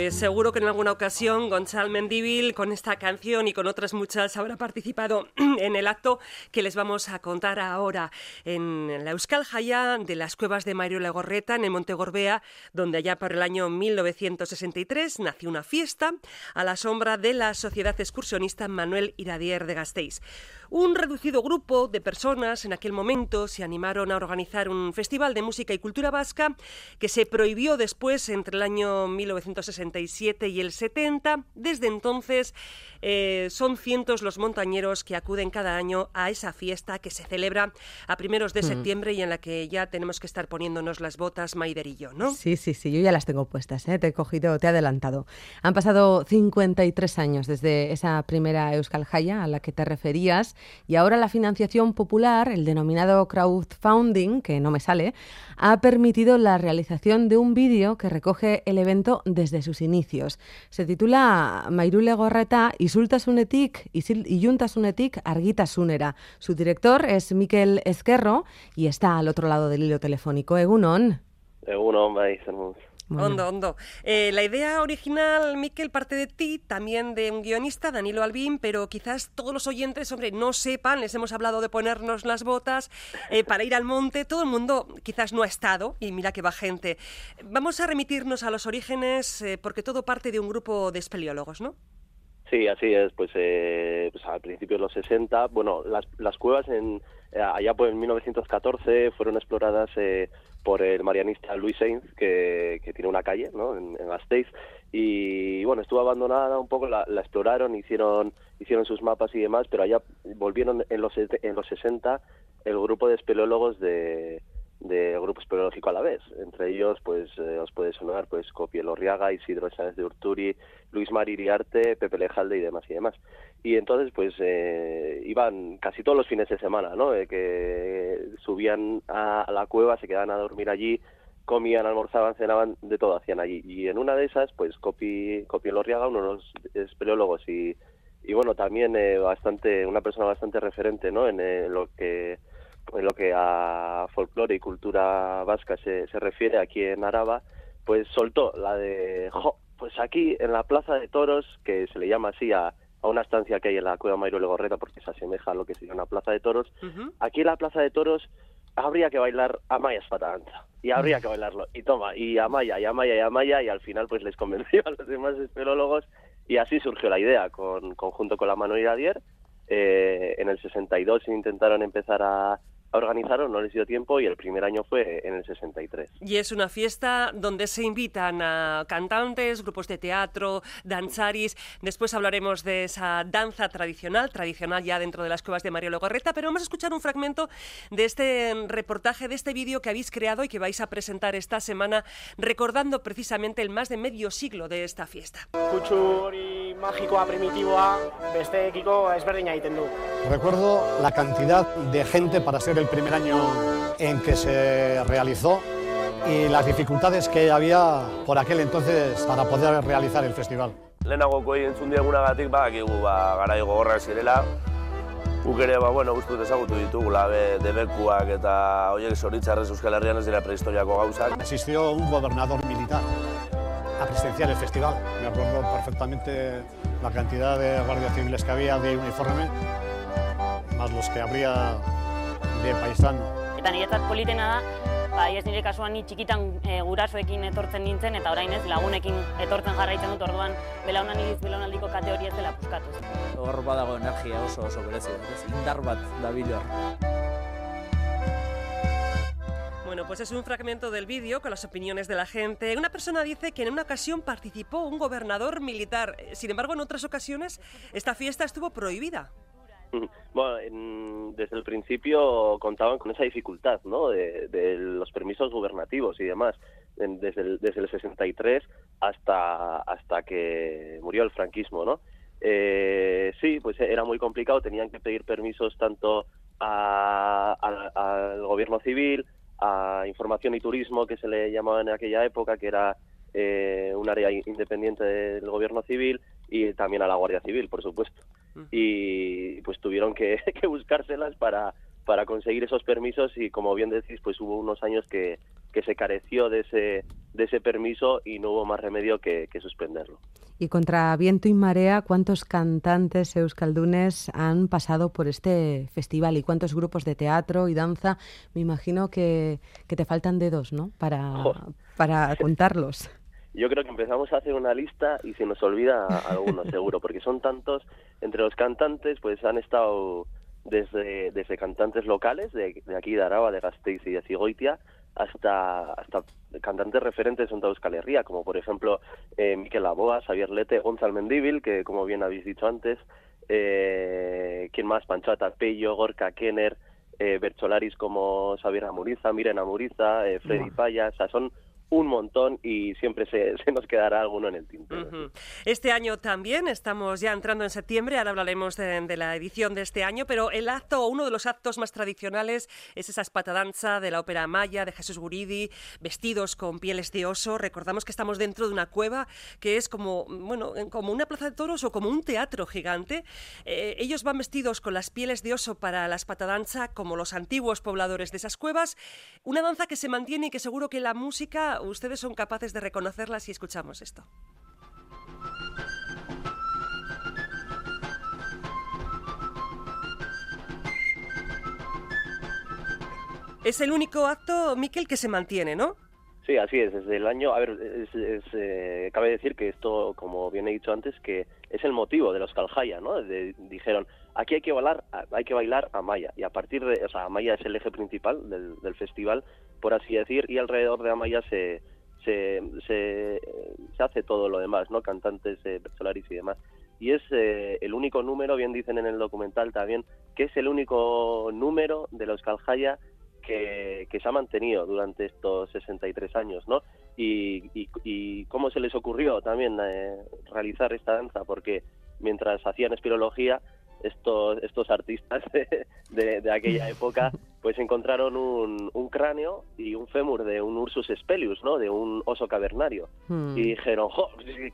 Seguro que en alguna ocasión Gonçal Mendívil con esta canción y con otras muchas habrá participado en el acto que les vamos a contar ahora en la Euskal Jaya de las Cuevas de Mario Legorreta en el Monte Gorbea, donde allá por el año 1963 nació una fiesta a la sombra de la Sociedad Excursionista Manuel Iradier de Gasteiz. Un reducido grupo de personas en aquel momento se animaron a organizar un festival de música y cultura vasca que se prohibió después entre el año 1967 y el 70. Desde entonces son cientos los montañeros que acuden cada año a esa fiesta que se celebra a primeros de septiembre y en la que ya tenemos que estar poniéndonos las botas, Maider y yo, ¿no? Sí, yo ya las tengo puestas, ¿eh? Te he adelantado. Han pasado 53 años desde esa primera Euskal Jaya a la que te referías y ahora la financiación popular, el denominado crowdfunding, que no me sale, ha permitido la realización de un vídeo que recoge el evento desde sus inicios. Se titula Mairule Legorreta Isultasunetik Illuntasunetik Argitasunera. Su director es Mikel Ezquerro y está al otro lado del hilo telefónico. Egunon. Egunon, bai, zermuz. Bueno. Ondo. La idea original, Mikel, parte de ti, también de un guionista, Danilo Albín, pero quizás todos los oyentes, no sepan, les hemos hablado de ponernos las botas para ir al monte, todo el mundo quizás no ha estado, y mira que va gente. Vamos a remitirnos a los orígenes, porque todo parte de un grupo de espeleólogos, ¿no? Sí, así es, pues al principio de los 60, bueno, las cuevas allá por el 1914 fueron exploradas por el marianista Luis Sainz, que tiene una calle, ¿no?, en Gasteiz, y bueno, estuvo abandonada un poco, la exploraron, hicieron sus mapas y demás, pero allá volvieron en los 60 el grupo de espeleólogos de Grupo Espeleológico Alavés. Entre ellos, pues os puede sonar pues Copi Elorriaga, Isidro Sáenz de Urturi, Luis Mari Iriarte, Pepe Lejalde y demás. Y entonces, pues iban casi todos los fines de semana, ¿no? Que subían a la cueva, se quedaban a dormir allí, comían, almorzaban, cenaban, de todo hacían allí. Y en una de esas, pues Copi Elorriaga, uno de los espeleólogos y bueno, también una persona bastante referente, ¿no?, en lo que a folclore y cultura vasca se refiere aquí en Araba, pues soltó la de, pues aquí en la Plaza de Toros, que se le llama así a una estancia que hay en la Cueva Mairo Legorreta porque se asemeja a lo que sería una Plaza de Toros, aquí en la Plaza de Toros habría que bailar Amaya Espataganza, y habría que bailarlo, y toma, y Amaya, y al final pues les convenció a los demás espeleólogos, y así surgió la idea, junto con la Manuel Iradier. En el 62 intentaron empezar a organizaron, no les dio tiempo y el primer año fue en el 63. Y es una fiesta donde se invitan a cantantes, grupos de teatro, danzaris. Después hablaremos de esa danza tradicional ya dentro de las cuevas de Mario Legorreta, pero vamos a escuchar un fragmento de este reportaje, de este vídeo que habéis creado y que vais a presentar esta semana, recordando precisamente el más de medio siglo de esta fiesta. Kutxuri magikoa primitiboa besteekiko ezberdina egiten du. Recuerdo la cantidad de gente para ser el primer año en que se realizó y las dificultades que había por aquel entonces para poder realizar el festival. Lehenagoko entzun diagunagatik badakigu garai gogorrak zirela. Guk ere uste dut ezagutu ditugula debekuak eta horiek zoritxarrez Euskal Herrian ez dira prehistoriako gauzak. Asistió un gobernador militar a presenciar el festival. Me acuerdo perfectamente la cantidad de guardias civiles que había de uniforme, más los que habría de paisano. Eta niretzat politena da, ez nire kasuan ni txikitan gurasoekin etortzen nintzen eta orain ez lagunekin etortzen jarraitzen dut, orduan belaunaldiko kate hori ez dela puskatu. Hor badago energia oso berezi, indar bat dabil hor. Bueno, pues es un fragmento del vídeo con las opiniones de la gente. Una persona dice que en una ocasión participó un gobernador militar. Sin embargo, en otras ocasiones esta fiesta estuvo prohibida. Bueno, desde el principio contaban con esa dificultad, ¿no?, de los permisos gubernativos y demás, desde el 63 hasta que murió el franquismo, ¿no? Sí, pues era muy complicado, tenían que pedir permisos tanto al gobierno civil, a información y turismo, que se le llamaba en aquella época, que era un área independiente del gobierno civil, y también a la Guardia Civil, por supuesto. Y pues tuvieron que buscárselas para conseguir esos permisos y, como bien decís, pues hubo unos años que se careció de de ese permiso y no hubo más remedio que suspenderlo. Y contra viento y marea, ¿cuántos cantantes euskaldunes han pasado por este festival y cuántos grupos de teatro y danza? Me imagino que te faltan dedos, ¿no? Para contarlos. Yo creo que empezamos a hacer una lista y se nos olvida algunos, seguro, porque son tantos. Entre los cantantes, pues han estado desde cantantes locales, de aquí de Araba, de Gasteiz y de Zigoitia, hasta cantantes referentes en toda Euskal Herria, como por ejemplo Mikel Laboa, Xavier Lete, Gonzal Mendívil, que como bien habéis dicho antes, ¿quién más? Pancho Atarpeyo, Gorka Kenner, Bercholaris como Xavier Amuriza, Miren Amuriza, Freddy Paya, o sea, son un montón y siempre se nos quedará alguno en el tintero. Uh-huh. Este año también, estamos ya entrando en septiembre, ahora hablaremos de la edición de este año, pero el acto, uno de los actos más tradicionales es esa espatadanza de la ópera Amaya, de Jesús Guridi, vestidos con pieles de oso. Recordamos que estamos dentro de una cueva que es como una plaza de toros o como un teatro gigante. Ellos van vestidos con las pieles de oso para la espatadanza, como los antiguos pobladores de esas cuevas. Una danza que se mantiene y que seguro que la música ustedes son capaces de reconocerla si escuchamos esto. Es el único acto, Mikel, que se mantiene, ¿no? Sí, así es, desde el año... A ver, cabe decir que esto, como bien he dicho antes, que es el motivo de los Euskal Jaya, ¿no? Dijeron, aquí hay que bailar Amaya, y a partir de... O sea, Amaya es el eje principal del festival, por así decir, y alrededor de Amaya se hace todo lo demás, ¿no? Cantantes, Bercholaris y demás. Y es el único número, bien dicen en el documental también, que es el único número de los Euskal Jaya que se ha mantenido durante estos 63 años, ¿no? Y cómo se les ocurrió también realizar esta danza, porque mientras hacían espeleología, estos artistas de aquella época pues encontraron un cráneo y un fémur de un Ursus Spelius, ¿no? De un oso cavernario. Y dijeron, es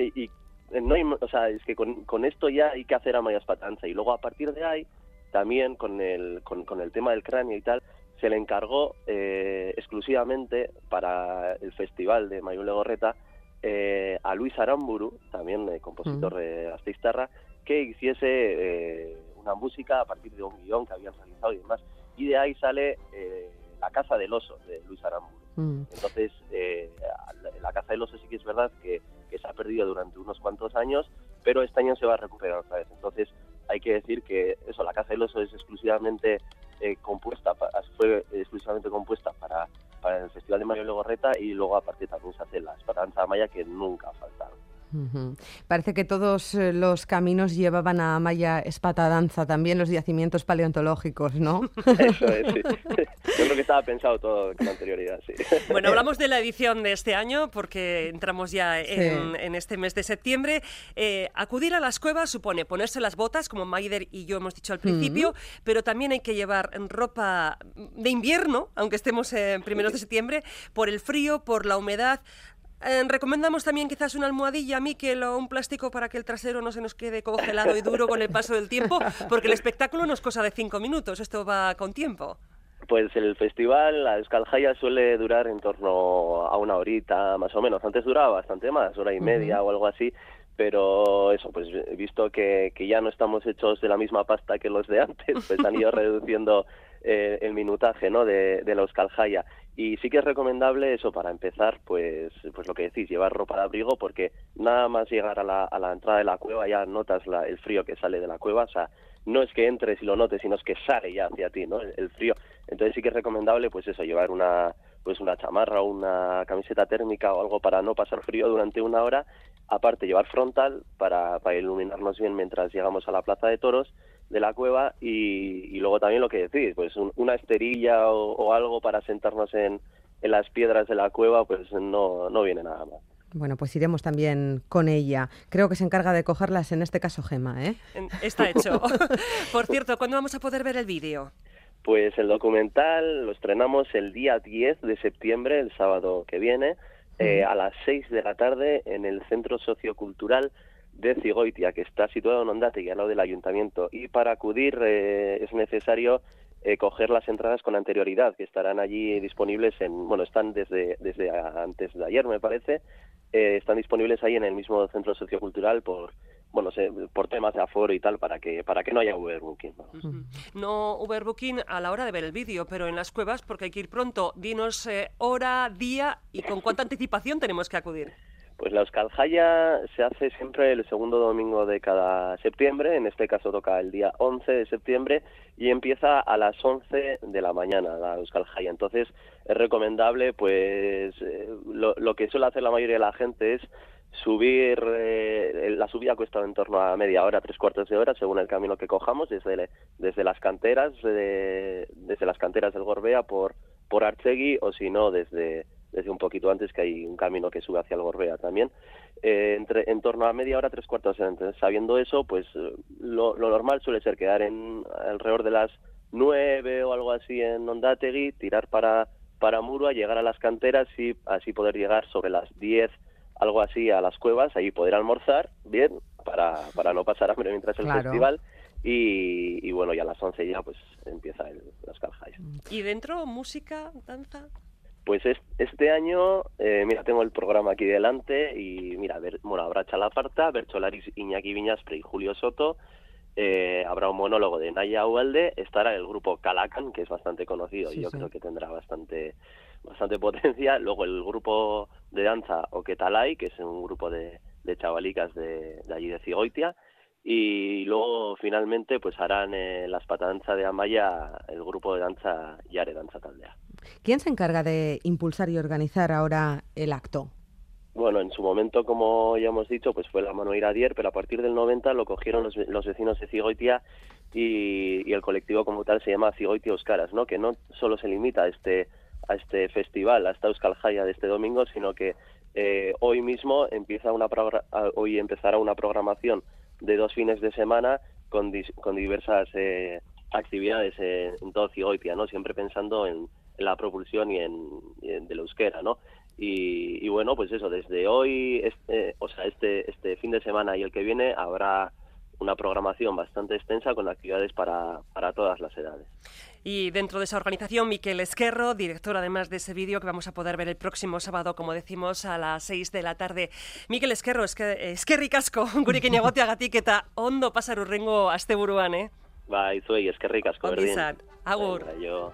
que con esto ya hay que hacer Amaya Espatanza. Y luego a partir de ahí, también con el tema del cráneo y tal, se le encargó exclusivamente para el festival de Mayule Gorreta a Luis Aramburu, también compositor de Gasteiztarra, que hiciese una música a partir de un guión que habían realizado y demás. Y de ahí sale La Caza del Oso, de Luis Aramburu. Entonces, La Caza del Oso sí que es verdad que se ha perdido durante unos cuantos años, pero este año se va a recuperar otra vez. Entonces, hay que decir que eso, La Caza del Oso es exclusivamente fue exclusivamente compuesta para el Festival de Mayule Gorreta, y luego aparte también se hace la espatadanza Amaya, que nunca ha faltado. Parece que todos los caminos llevaban a Amaya Espatadanza, también los yacimientos paleontológicos, ¿no? Eso es, sí. Yo creo que estaba pensado todo con anterioridad, sí. Bueno, hablamos de la edición de este año porque entramos ya en este mes de septiembre. Acudir a las cuevas supone ponerse las botas, como Maider y yo hemos dicho al principio, pero también hay que llevar ropa de invierno, aunque estemos en primeros de septiembre, por el frío, por la humedad. Recomendamos también quizás una almohadilla, Mikel, o un plástico para que el trasero no se nos quede congelado y duro con el paso del tiempo, porque el espectáculo no es cosa de 5 minutos, esto va con tiempo. Pues el festival, la Euskal Jaya, suele durar en torno a una horita, más o menos. Antes duraba bastante más, hora y media o algo así, pero eso, pues visto que ya no estamos hechos de la misma pasta que los de antes, pues han ido reduciendo el minutaje, ¿no? de la Euskal Jaya. Y sí que es recomendable eso, para empezar, pues lo que decís, llevar ropa de abrigo, porque nada más llegar a la entrada de la cueva ya notas el frío que sale de la cueva. O sea, no es que entres y lo notes, sino es que sale ya hacia ti, ¿no? El frío. Entonces sí que es recomendable, pues eso, llevar una chamarra o una camiseta térmica o algo para no pasar frío durante una hora. Aparte, llevar frontal para iluminarnos bien mientras llegamos a la plaza de toros de la cueva, y luego también lo que decís, pues una esterilla o algo para sentarnos en las piedras de la cueva, pues no viene nada mal. Bueno, pues iremos también con ella. Creo que se encarga de cogerlas en este caso Gema, ¿eh? Está hecho. Por cierto, ¿cuándo vamos a poder ver el vídeo? Pues el documental lo estrenamos el día 10 de septiembre, el sábado que viene, a las 6 de la tarde en el Centro Sociocultural de Zigoitia, que está situado en Ondategui, al lado del ayuntamiento. Y para acudir es necesario coger las entradas con anterioridad, que estarán allí disponibles están desde antes de ayer, me parece, están disponibles ahí en el mismo centro sociocultural por temas de aforo y tal, para que no haya overbooking. No overbooking a la hora de ver el vídeo, pero en las cuevas, porque hay que ir pronto. Dinos hora, día y con cuánta anticipación tenemos que acudir. Pues la Euskal Jaya se hace siempre el segundo domingo de cada septiembre, en este caso toca el día 11 de septiembre y empieza a las 11 de la mañana la Euskal Jaya. Entonces es recomendable, pues lo que suele hacer la mayoría de la gente es subir, la subida cuesta en torno a media hora, 3/4 de hora, según el camino que cojamos, desde las canteras, desde las canteras del Gorbea por Archegui, o si no, desde un poquito antes, que hay un camino que sube hacia el Gorbea también, en torno a media hora, 3/4 de hora. Entonces, sabiendo eso, pues lo normal suele ser quedar alrededor de las 9 o algo así en Ondategui, tirar para Murua, llegar a las canteras y así poder llegar sobre las 10, algo así, a las cuevas, ahí poder almorzar bien, para no pasar hambre mientras el festival. Y bueno, y a las 11 ya pues empieza la Euskal Jaya. ¿Y dentro, música, danza? Pues este año, mira, tengo el programa aquí delante y mira, habrá Chalaparta, Bertsolaris Iñaki Viñaspre y Julio Soto, habrá un monólogo de Naya Ubalde, estará el grupo Calacan, que es bastante conocido y yo creo que tendrá bastante potencia, luego el grupo de danza Oketalai, que es un grupo de chavalicas de allí de Zigoitia, y luego finalmente pues harán las patadanza de Amaya el grupo de danza Yare Danza Taldea. ¿Quién se encarga de impulsar y organizar ahora el acto? Bueno, en su momento, como ya hemos dicho, pues fue la Manuel Adier, pero a partir del 90 lo cogieron los vecinos de Zigoitia y el colectivo como tal se llama Zigoitia Euskaraz, ¿no? Que no solo se limita a este festival, a esta Euskal Jaya de este domingo, sino que hoy mismo hoy empezará una programación de 2 fines de semana con diversas actividades en todo Zigoitia, ¿no? Siempre pensando en la propulsión y del euskera, ¿no? Y bueno, pues eso, desde hoy, este fin de semana y el que viene habrá una programación bastante extensa con actividades para todas las edades. Y dentro de esa organización, Mikel Ezquerro, director además de ese vídeo que vamos a poder ver el próximo sábado, como decimos, a las 6 de la tarde. Mikel Ezquerro, eskerrik asko, gurekin egoteagatik eta ondo pasar urrengo asteburuan, Bai, zuei, eskerrik asko, berdin. Agur. Bai,